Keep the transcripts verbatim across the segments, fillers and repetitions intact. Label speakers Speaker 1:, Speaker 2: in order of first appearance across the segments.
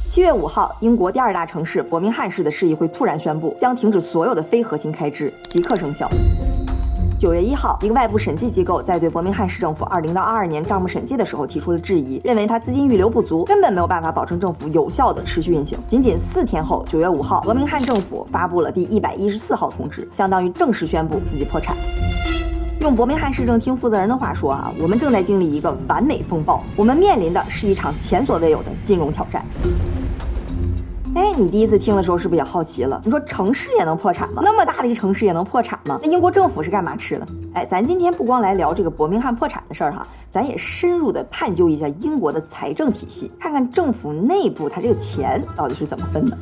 Speaker 1: 七月五号，英国第二大城市伯明翰市的市议会突然宣布将停止所有的非核心开支，即刻生效。九月一号，一个外部审计机构在对伯明翰市政府二零到二二年账目审计的时候提出了质疑，认为它资金预留不足，根本没有办法保证政府有效的持续运行。仅仅四天后，九月五号，伯明翰政府发布了第一百一十四号通知，相当于正式宣布自己破产。用伯明翰市政厅负责人的话说啊，我们正在经历一个完美风暴，我们面临的是一场前所未有的金融挑战。哎，你第一次听的时候是不是也好奇了？你说城市也能破产吗？那么大的一个城市也能破产吗？那英国政府是干嘛吃的？哎，咱今天不光来聊这个伯明翰破产的事儿哈，咱也深入的探究一下英国的财政体系，看看政府内部它这个钱到底是怎么分的。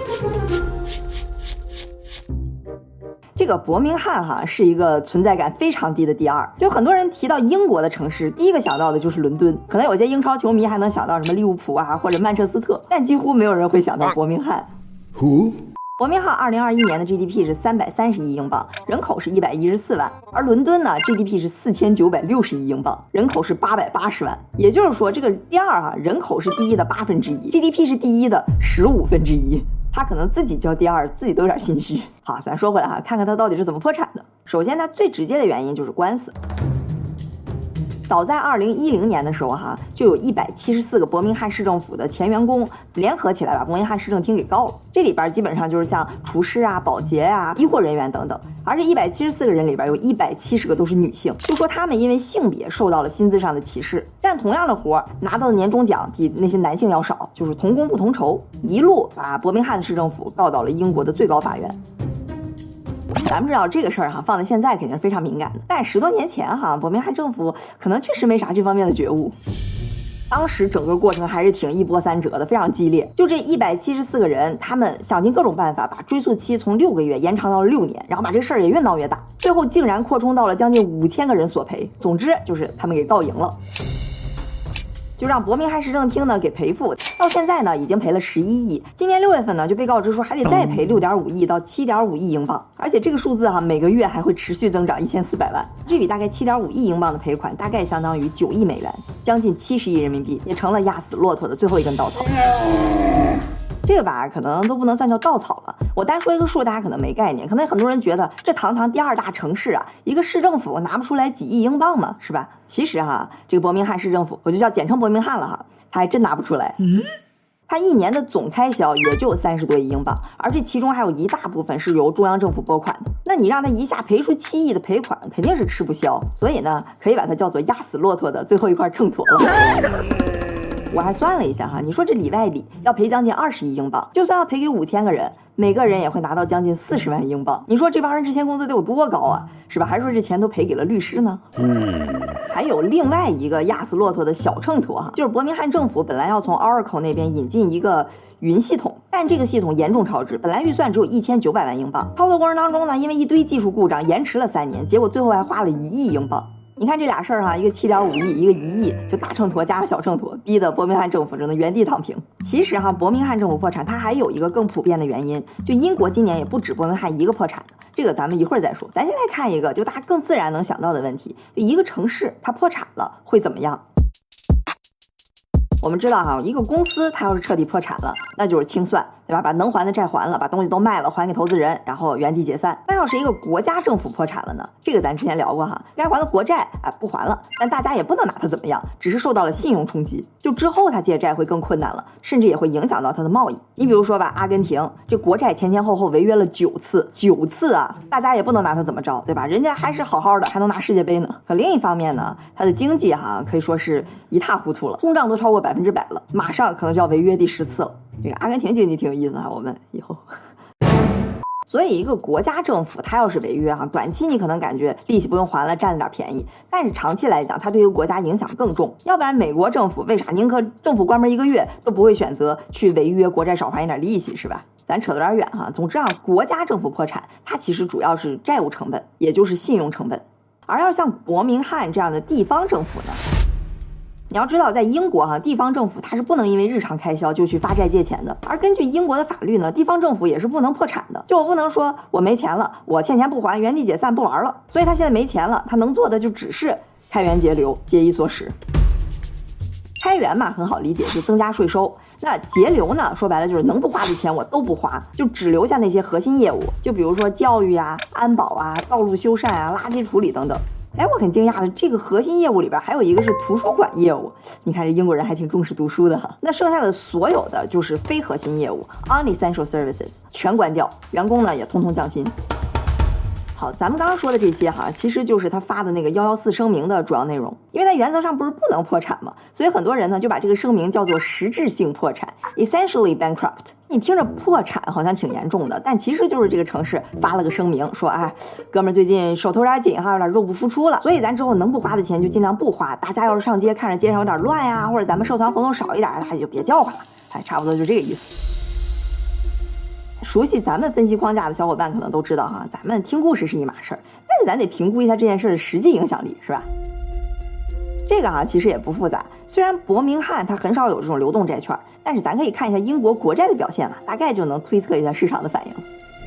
Speaker 1: 这个伯明翰哈是一个存在感非常低的第二，就很多人提到英国的城市，第一个想到的就是伦敦，可能有些英超球迷还能想到什么利物浦啊或者曼彻斯特，但几乎没有人会想到伯明翰。Who？伯明翰二零二一年的 G D P 是三百三十亿英镑，人口是一百一十四万，而伦敦呢 G D P 是四千九百六十亿英镑，人口是八百八十万。也就是说，这个第二哈、啊、人口是第一的八分之一 ，G D P 是第一的十五分之一。他可能自己叫第二，自己都有点心虚。好，咱说回来哈，看看他到底是怎么破产的。首先，他最直接的原因就是官司。早在二零一零年的时候哈，就有一百七十四个伯明翰市政府的前员工联合起来把伯明翰市政厅给告了。这里边基本上就是像厨师啊、保洁啊、医护人员等等。而这一百七十四个人里边有一百七十个都是女性，就说他们因为性别受到了薪资上的歧视，干同样的活拿到的年终奖比那些男性要少，就是同工不同酬，一路把伯明翰市政府告到了英国的最高法院。咱们知道这个事儿哈，放在现在肯定是非常敏感的，但十多年前哈，伯明翰政府可能确实没啥这方面的觉悟。当时整个过程还是挺一波三折的，非常激烈。就这一百七十四个人，他们想尽各种办法把追诉期从六个月延长到了六年，然后把这事儿也越闹越大，最后竟然扩充到了将近五千个人索赔。总之就是他们给告赢了。就让伯明翰市政厅呢给赔付，到现在呢已经赔了十一亿，今年六月份呢就被告知说还得再赔六点五亿到七点五亿英镑，而且这个数字哈每个月还会持续增长一千四百万，这笔大概七点五亿英镑的赔款大概相当于九亿美元，将近七十亿人民币，也成了压死骆驼的最后一根稻草。这个吧可能都不能算叫稻草了，我单说一个数大家可能没概念，可能很多人觉得这堂堂第二大城市啊，一个市政府拿不出来几亿英镑嘛，是吧？其实哈，这个伯明翰市政府我就叫简称伯明翰了哈，他还真拿不出来。嗯，他一年的总开销也就三十多亿英镑，而这其中还有一大部分是由中央政府拨款的，那你让他一下赔出七亿的赔款，肯定是吃不消，所以呢可以把它叫做压死骆驼的最后一块秤砣了。我还算了一下哈，你说这里外里要赔将近二十亿英镑，就算要赔给五千个人，每个人也会拿到将近四十万英镑。你说这帮人之前工资得有多高啊，是吧？还说这钱都赔给了律师呢。嗯，还有另外一个压死骆驼的小秤砣哈，就是伯明翰政府本来要从 Oracle 那边引进一个云系统，但这个系统严重超支，本来预算只有一千九百万英镑，操作过程当中呢，因为一堆技术故障延迟了三年，结果最后还花了一亿英镑。你看这俩事儿哈，一个七点五亿，一个一亿，就大秤砣加上小秤砣，逼得伯明翰政府只能原地躺平。其实哈，伯明翰政府破产，它还有一个更普遍的原因，就英国今年也不止伯明翰一个破产的，这个咱们一会儿再说。咱先来看一个，就大家更自然能想到的问题，就一个城市它破产了会怎么样？我们知道哈，一个公司它要是彻底破产了，那就是清算，对吧？把能还的债还了，把东西都卖了，还给投资人，然后原地解散。那要是一个国家政府破产了呢？这个咱之前聊过哈，该还的国债哎不还了，但大家也不能拿它怎么样，只是受到了信用冲击，就之后它借债会更困难了，甚至也会影响到它的贸易。你比如说吧，阿根廷这国债前前后后违约了九次，九次啊，大家也不能拿它怎么着，对吧？人家还是好好的，还能拿世界杯呢。可另一方面呢，它的经济哈可以说是一塌糊涂了，通胀都超过百分之百了，马上可能就要违约第十次了。这个阿根廷经济挺有意思哈，我们以后。所以一个国家政府它要是违约哈，短期你可能感觉利息不用还了，占了点便宜，但是长期来讲，它对一个国家影响更重。要不然美国政府为啥宁可政府关门一个月都不会选择去违约国债少还一点利息，是吧？咱扯得有点远哈。总之啊，国家政府破产，它其实主要是债务成本，也就是信用成本。而要像伯明翰这样的地方政府呢？你要知道，在英国哈，地方政府它是不能因为日常开销就去发债借钱的。而根据英国的法律呢，地方政府也是不能破产的。就我不能说我没钱了，我欠钱不还，原地解散不玩了。所以他现在没钱了，他能做的就只是开源节流，节衣缩食。 开源嘛，很好理解，就增加税收。那节流呢，说白了就是能不花的钱我都不花，就只留下那些核心业务，就比如说教育啊、安保啊、道路修缮啊、垃圾处理等等。哎，我很惊讶的，这个核心业务里边还有一个是图书馆业务。你看这英国人还挺重视读书的哈。那剩下的所有的就是非核心业务 ，unessential services 全关掉，员工呢也通通降薪。好，咱们刚刚说的这些哈，其实就是他发的那个一一四声明的主要内容。因为他原则上不是不能破产嘛，所以很多人呢就把这个声明叫做实质性破产 ，essentially bankrupt。你听着破产好像挺严重的，但其实就是这个城市发了个声明，说哎，哥们儿最近手头有点紧哈，有点入不敷出了，所以咱之后能不花的钱就尽量不花。大家要是上街看着街上有点乱呀，或者咱们社团活动少一点，大家就别叫唤了。哎，差不多就这个意思。熟悉咱们分析框架的小伙伴可能都知道哈，咱们听故事是一码事儿，但是咱得评估一下这件事的实际影响力，是吧？这个啊其实也不复杂，虽然伯明翰它很少有这种流动债券，但是咱可以看一下英国国债的表现嘛，大概就能推测一下市场的反应。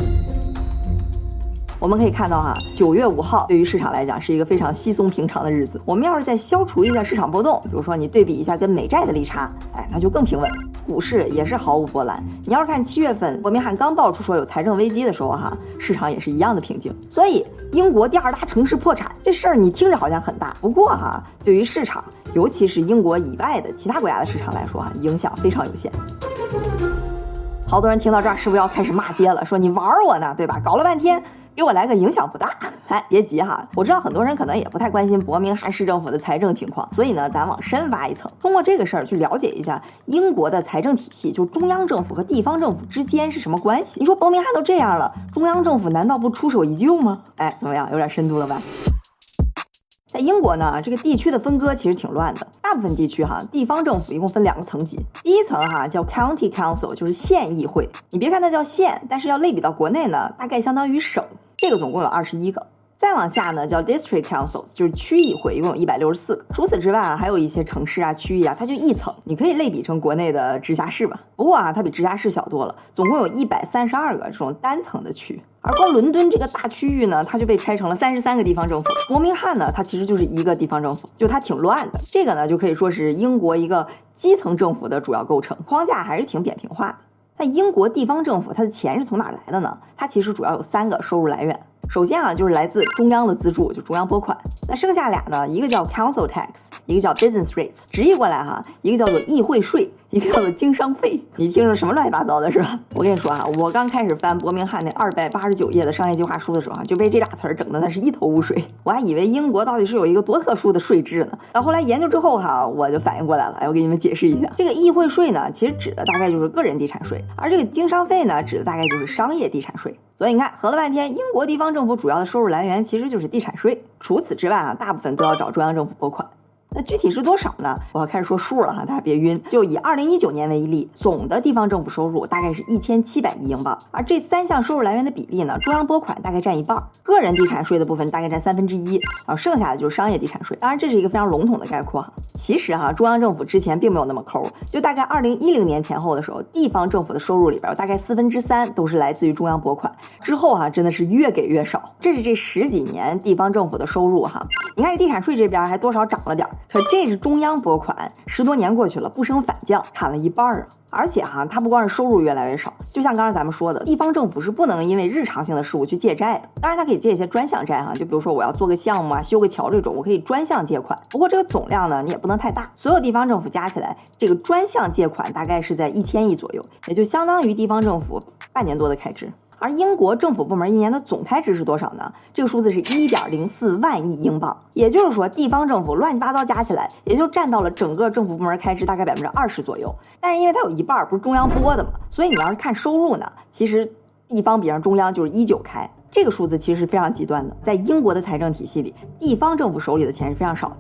Speaker 1: 我们可以看到哈，九月五号对于市场来讲是一个非常稀松平常的日子。我们要是再消除一下市场波动，比如说你对比一下跟美债的利差，哎，那就更平稳。股市也是毫无波澜。你要是看七月份伯明翰刚爆出说有财政危机的时候哈，市场也是一样的平静。所以英国第二大城市破产这事儿你听着好像很大，不过哈，对于市场，尤其是英国以外的其他国家的市场来说哈，影响非常有限。好多人听到这儿是不是要开始骂街了？说你玩我呢，对吧？搞了半天。给我来个影响不大，哎，别急哈，我知道很多人可能也不太关心伯明翰市政府的财政情况，所以呢，咱往深挖一层，通过这个事儿去了解一下英国的财政体系，就中央政府和地方政府之间是什么关系。你说伯明翰都这样了，中央政府难道不出手一救吗？哎，怎么样，有点深度了吧？在英国呢，这个地区的分割其实挺乱的。大部分地区哈，地方政府一共分两个层级。第一层哈叫 County Council， 就是县议会。你别看它叫县，但是要类比到国内呢，大概相当于省。这个总共有二十一个。再往下呢叫 District Councils， 就是区议会，一共有一百六十四个。除此之外啊，还有一些城市啊、区域啊，它就一层，你可以类比成国内的直辖市吧。不过啊，它比直辖市小多了，总共有一百三十二个这种单层的区。而光伦敦这个大区域呢，它就被拆成了三十三个地方政府。伯明翰呢，它其实就是一个地方政府，就它挺乱的。这个呢，就可以说是英国一个基层政府的主要构成，框架还是挺扁平化的。那英国地方政府它的钱是从哪来的呢？它其实主要有三个收入来源。首先啊，就是来自中央的资助，就中央拨款。那剩下俩呢，一个叫 Council Tax， 一个叫 Business Rates， 直译过来哈，一个叫做议会税，一个叫做经商费。你听着什么乱七八糟的是吧？我跟你说啊，我刚开始翻伯明翰那二百八十九页的商业计划书的时候啊，就被这俩词儿整的那是一头雾水。我还以为英国到底是有一个多特殊的税制呢。到后来研究之后哈，我就反应过来了。哎，我给你们解释一下，这个议会税呢，其实指的大概就是个人地产税，而这个经商费呢，指的大概就是商业地产税。所以你看，合了半天，英国地方政府主要的收入来源其实就是地产税。除此之外啊，大部分都要找中央政府拨款。那具体是多少呢？我要开始说数了哈，大家别晕。就以二零一九年为例，总的地方政府收入大概是一千七百亿英镑，而这三项收入来源的比例呢，中央拨款大概占一半，个人地产税的部分大概占三分之一，然后剩下的就是商业地产税。当然这是一个非常笼统的概括哈。其实哈，中央政府之前并没有那么抠，就大概二零一零年前后的时候，地方政府的收入里边有大概四分之三都是来自于中央拨款，之后哈真的是越给越少。这是这十几年地方政府的收入哈，你看地产税这边还多少涨了点。可这是中央拨款，十多年过去了，不升反降，砍了一半啊！而且哈，它不光是收入越来越少，就像刚才咱们说的，地方政府是不能因为日常性的事务去借债的。当然，它可以借一些专项债哈，就比如说我要做个项目啊，修个桥这种，我可以专项借款。不过这个总量呢，你也不能太大。所有地方政府加起来，这个专项借款大概是在一千亿左右，也就相当于地方政府半年多的开支。而英国政府部门一年的总开支是多少呢？这个数字是 一点零四万亿英镑，也就是说地方政府乱七八糟加起来也就占到了整个政府部门开支大概百分之二十左右。但是因为它有一半不是中央拨的嘛，所以你要是看收入呢，其实地方比上中央就是一九开，这个数字其实是非常极端的。在英国的财政体系里，地方政府手里的钱是非常少的。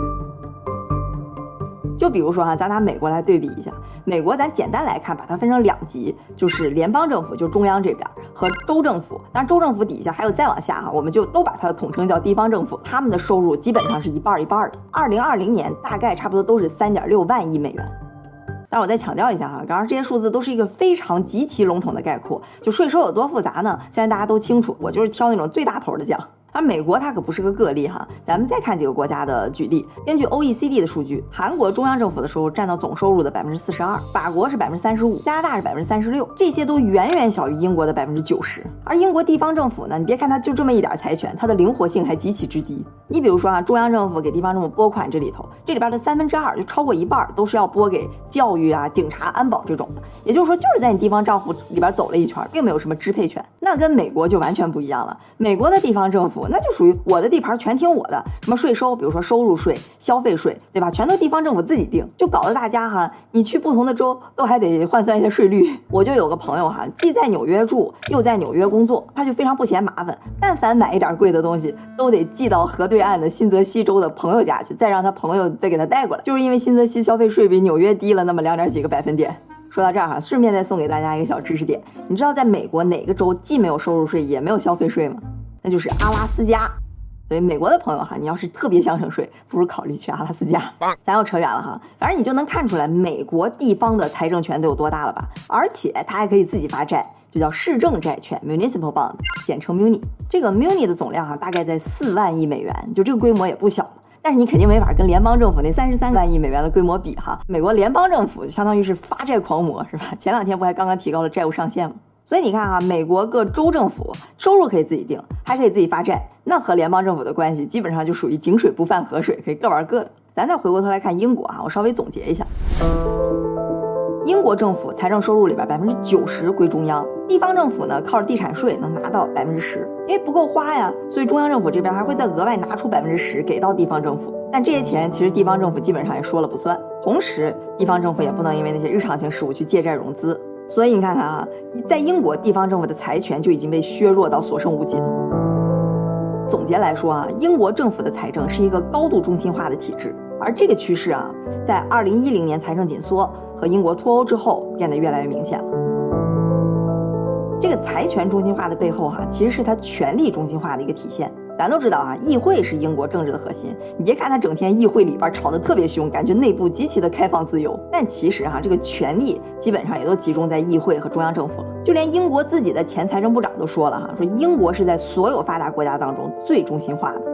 Speaker 1: 就比如说哈，咱拿美国来对比一下，美国咱简单来看，把它分成两级，就是联邦政府，就中央这边和州政府。当然州政府底下还有再往下哈，我们就都把它统称叫地方政府，他们的收入基本上是一半一半的。二零二零年大概差不多都是三点六万亿美元。但是我再强调一下哈，刚刚这些数字都是一个非常极其笼统的概括，就税收有多复杂呢？现在大家都清楚，我就是挑那种最大头的讲。 而美国它可不是个个例哈，咱们再看几个国家的举例。根据 O E C D 的数据，韩国中央政府的收入占到总收入的百分之四十二，法国是百分之三十五，加拿大是百分之三十六，这些都远远小于英国的百分之九十。而英国地方政府呢，你别看它就这么一点财权，它的灵活性还极其之低。你比如说啊，中央政府给地方政府拨款这里头，这里边的三分之二就超过一半都是要拨给教育啊、警察、安保这种的，也就是说就是在你地方账户里边走了一圈，并没有什么支配权。那跟美国就完全不一样了，美国的地方政府那就属于我的地盘全听我的，什么税收，比如说收入税、消费税，对吧？全都地方政府自己定，就搞得大家哈，你去不同的州都还得换算一下税率。我就有个朋友哈，既在纽约住，又在纽约工作，他就非常不嫌麻烦，但凡买一点贵的东西，都得寄到河对岸的新泽西州的朋友家去，再让他朋友再给他带过来，就是因为新泽西消费税比纽约低了那么两点几个百分点。说到这儿哈，顺便再送给大家一个小知识点，你知道在美国哪个州既没有收入税也没有消费税吗？那就是阿拉斯加。所以美国的朋友哈，你要是特别想省税，不如考虑去阿拉斯加。咱又扯远了哈，反正你就能看出来美国地方的财政权都有多大了吧？而且它还可以自己发债，就叫市政债券 （municipal bond）， 简称 muni。这个 muni 的总量哈，大概在四万亿美元，就这个规模也不小了。但是你肯定没法跟联邦政府那三十三万亿美元的规模比哈。美国联邦政府相当于是发债狂魔，是吧？前两天不还刚刚提高了债务上限吗？所以你看啊，美国各州政府收入可以自己定，还可以自己发债，那和联邦政府的关系基本上就属于井水不犯河水，可以各玩各的。咱再回过头来看英国啊，我稍微总结一下。英国政府财政收入里边百分之九十归中央，地方政府呢靠着地产税能拿到百分之十，因为不够花呀，所以中央政府这边还会再额外拿出百分之十给到地方政府。但这些钱其实地方政府基本上也说了不算，同时地方政府也不能因为那些日常性事务去借债融资。所以你看看啊，在英国地方政府的财权就已经被削弱到所剩无几。总结来说啊，英国政府的财政是一个高度中心化的体制，而这个趋势啊，在二零一零年财政紧缩和英国脱欧之后变得越来越明显了。这个财权中心化的背后哈、啊，其实是它权力中心化的一个体现。咱都知道啊，议会是英国政治的核心。你别看它整天议会里边吵得特别凶，感觉内部极其的开放自由，但其实哈、啊，这个权力基本上也都集中在议会和中央政府了。就连英国自己的前财政部长都说了哈，说英国是在所有发达国家当中最中心化的。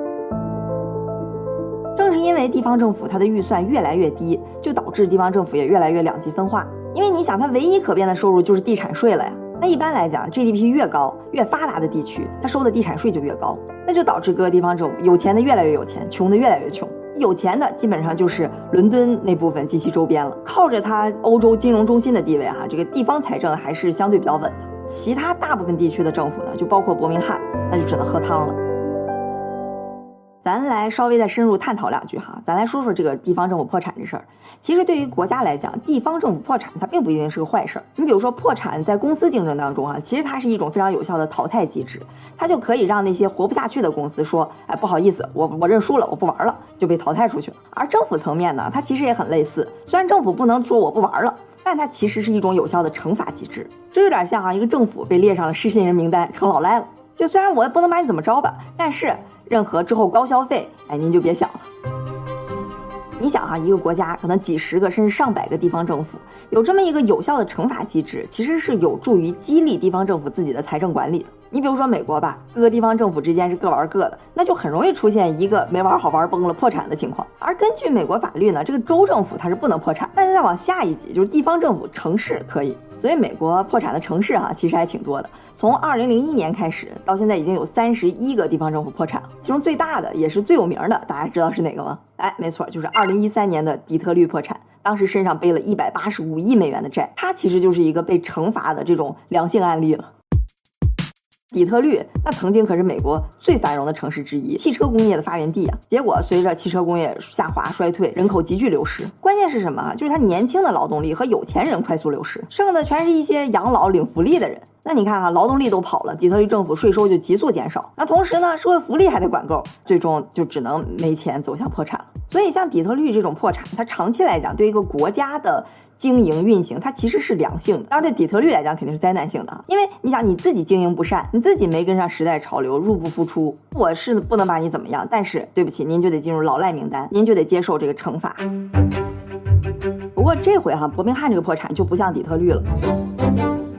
Speaker 1: 正是因为地方政府它的预算越来越低，就导致地方政府也越来越两极分化。因为你想，它唯一可变的收入就是地产税了呀。那一般来讲 G D P 越高越发达的地区，它收的地产税就越高，那就导致各个地方政府有钱的越来越有钱，穷的越来越穷。有钱的基本上就是伦敦那部分及其周边了，靠着它欧洲金融中心的地位哈，这个地方财政还是相对比较稳的。其他大部分地区的政府呢，就包括伯明翰，那就只能喝汤了。咱来稍微再深入探讨两句哈，咱来说说这个地方政府破产这事儿。其实对于国家来讲，地方政府破产它并不一定是个坏事儿。你比如说破产在公司竞争当中啊，其实它是一种非常有效的淘汰机制，它就可以让那些活不下去的公司说，哎，不好意思，我我认输了，我不玩了，就被淘汰出去了。而政府层面呢，它其实也很类似，虽然政府不能说我不玩了，但它其实是一种有效的惩罚机制。这有点像啊，一个政府被列上了失信人名单，成老赖了。就虽然我也不能把你怎么着吧，但是任何之后高消费，哎，您就别想了。你想哈、啊，一个国家可能几十个甚至上百个地方政府，有这么一个有效的惩罚机制，其实是有助于激励地方政府自己的财政管理的。你比如说美国吧，各个地方政府之间是各玩各的，那就很容易出现一个没玩好玩崩了破产的情况。而根据美国法律呢，这个州政府它是不能破产，但是再往下一级就是地方政府城市可以。所以美国破产的城市啊，其实还挺多的。从二零零一年开始到现在，已经有三十一个地方政府破产了，其中最大的也是最有名的，大家知道是哪个吗？哎，没错，就是二零一三年的底特律破产，当时身上背了一百八十五亿美元的债，它其实就是一个被惩罚的这种良性案例了。底特律那曾经可是美国最繁荣的城市之一，汽车工业的发源地啊。结果随着汽车工业下滑衰退，人口急剧流失。关键是什么？就是它年轻的劳动力和有钱人快速流失，剩的全是一些养老领福利的人。那你看啊，劳动力都跑了，底特律政府税收就急速减少，那同时呢，社会福利还得管够，最终就只能没钱走向破产了。所以像底特律这种破产，它长期来讲对一个国家的经营运行，它其实是良性的。当然对底特律来讲肯定是灾难性的，因为你想你自己经营不善，你自己没跟上时代潮流，入不敷出，我是不能把你怎么样，但是对不起，您就得进入老赖名单，您就得接受这个惩罚。不过这回哈，伯明翰这个破产就不像底特律了。他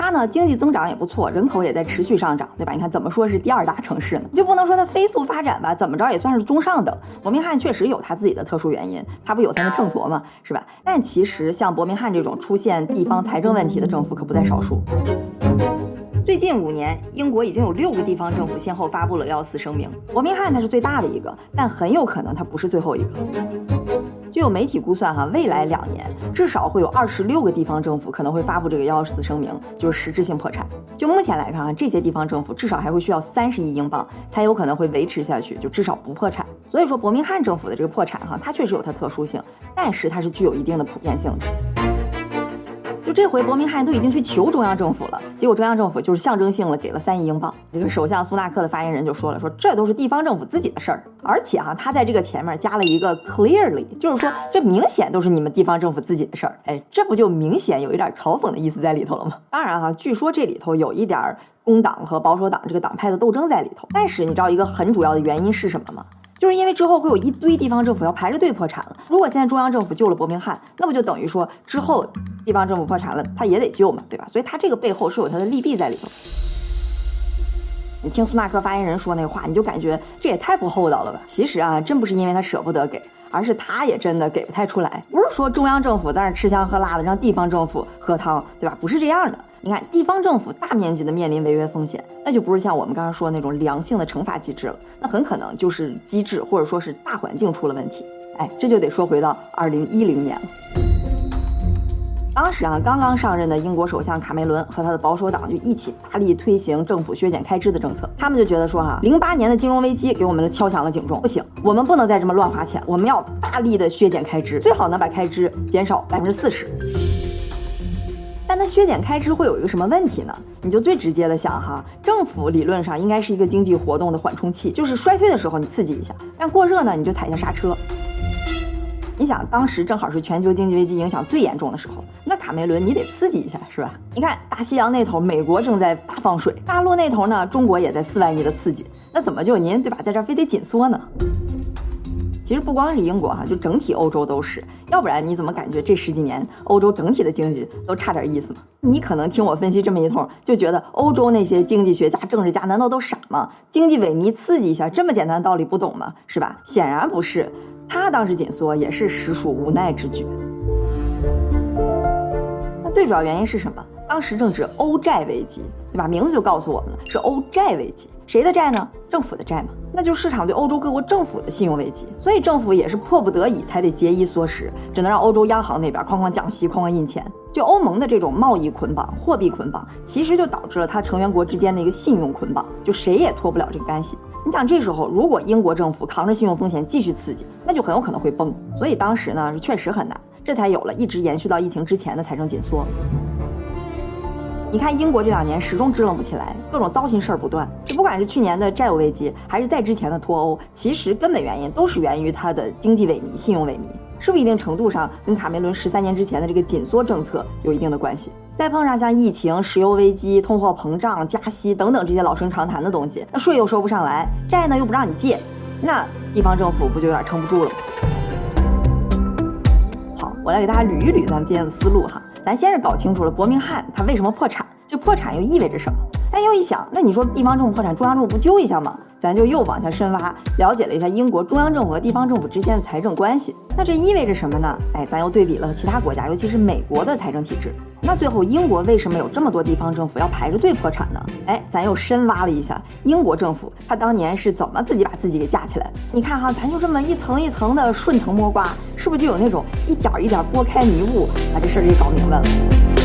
Speaker 1: 它呢经济增长也不错，人口也在持续上涨，对吧？你看怎么说是第二大城市呢？就不能说它飞速发展吧，怎么着也算是中上等。伯明翰确实有它自己的特殊原因，它不有它的秤砣吗？是吧？但其实像伯明翰这种出现地方财政问题的政府可不在少数。最近五年，英国已经有六个地方政府先后发布了要死声明，伯明翰它是最大的一个，但很有可能它不是最后一个。就有媒体估算哈，未来两年至少会有二十六个地方政府可能会发布这个要死声明，就是实质性破产。就目前来看啊，这些地方政府至少还会需要三十亿英镑才有可能会维持下去，就至少不破产。所以说伯明翰政府的这个破产哈，它确实有它特殊性，但是它是具有一定的普遍性的。就这回伯明翰都已经去求中央政府了，结果中央政府就是象征性的给了三亿英镑。这个首相苏纳克的发言人就说了，说这都是地方政府自己的事儿，而且哈、啊，他在这个前面加了一个 clearly， 就是说这明显都是你们地方政府自己的事儿。哎，这不就明显有一点嘲讽的意思在里头了吗？当然哈、啊，据说这里头有一点工党和保守党这个党派的斗争在里头，但是你知道一个很主要的原因是什么吗？就是因为之后会有一堆地方政府要排着队破产了。如果现在中央政府救了伯明翰，那不就等于说之后地方政府破产了，他也得救嘛，对吧？所以他这个背后是有他的利弊在里头。你听苏纳克发言人说那话，你就感觉这也太不厚道了吧？其实啊，真不是因为他舍不得给，而是他也真的给不太出来。不是说中央政府在那吃香喝辣的，让地方政府喝汤，对吧？不是这样的。你看，地方政府大面积的面临违约风险，那就不是像我们刚刚说那种良性的惩罚机制了，那很可能就是机制或者说是大环境出了问题。哎，这就得说回到二零一零年了。当时啊，刚刚上任的英国首相卡梅伦和他的保守党就一起大力推行政府削减开支的政策。他们就觉得说哈、啊，零八年的金融危机给我们敲响了警钟，不行，我们不能再这么乱花钱，我们要大力的削减开支，最好能把开支减少百分之四十。但它削减开支会有一个什么问题呢？你就最直接的想哈，政府理论上应该是一个经济活动的缓冲器，就是衰退的时候你刺激一下，但过热呢你就踩一下刹车。你想当时正好是全球经济危机影响最严重的时候，那卡梅伦你得刺激一下是吧？你看大西洋那头美国正在大放水，大陆那头呢中国也在四万亿的刺激，那怎么就您对吧在这儿非得紧缩呢？其实不光是英国哈，就整体欧洲都是，要不然你怎么感觉这十几年欧洲整体的经济都差点意思吗？你可能听我分析这么一通，就觉得欧洲那些经济学家、政治家难道都傻吗？经济萎靡刺激一下，这么简单的道理不懂吗？是吧？显然不是，他当时紧缩也是实属无奈之举。那最主要原因是什么？当时正值欧债危机，对吧？名字就告诉我们了，是欧债危机。谁的债呢？政府的债嘛，那就是市场对欧洲各国政府的信用危机。所以政府也是迫不得已才得节衣缩食，只能让欧洲央行那边哐哐降息、哐哐印钱。就欧盟的这种贸易捆绑、货币捆绑，其实就导致了它成员国之间的一个信用捆绑，就谁也脱不了这个干系。你想这时候如果英国政府扛着信用风险继续刺激，那就很有可能会崩。所以当时呢是确实很难，这才有了一直延续到疫情之前的财政紧缩。你看英国这两年始终支棱不起来，各种糟心事儿不断。就不管是去年的债务危机，还是在之前的脱欧，其实根本原因都是源于它的经济萎靡、信用萎靡，是不是一定程度上跟卡梅伦十三年之前的这个紧缩政策有一定的关系？再碰上像疫情、石油危机、通货膨胀、加息等等这些老生常谈的东西，那税又收不上来，债呢又不让你借，那地方政府不就有点撑不住了吗？好，我来给大家捋一捋咱们今天的思路哈。咱先是搞清楚了伯明翰它为什么破产，这破产又意味着什么？哎，又一想，那你说地方政府破产，中央政府不救一下吗？咱就又往下深挖，了解了一下英国中央政府和地方政府之间的财政关系。那这意味着什么呢？哎，咱又对比了其他国家，尤其是美国的财政体制。那最后英国为什么有这么多地方政府要排着队破产呢？哎，咱又深挖了一下英国政府，他当年是怎么自己把自己给架起来的？你看哈，咱就这么一层一层的顺藤摸瓜，是不是就有那种一点一点拨开迷雾，把这事儿给搞明白了？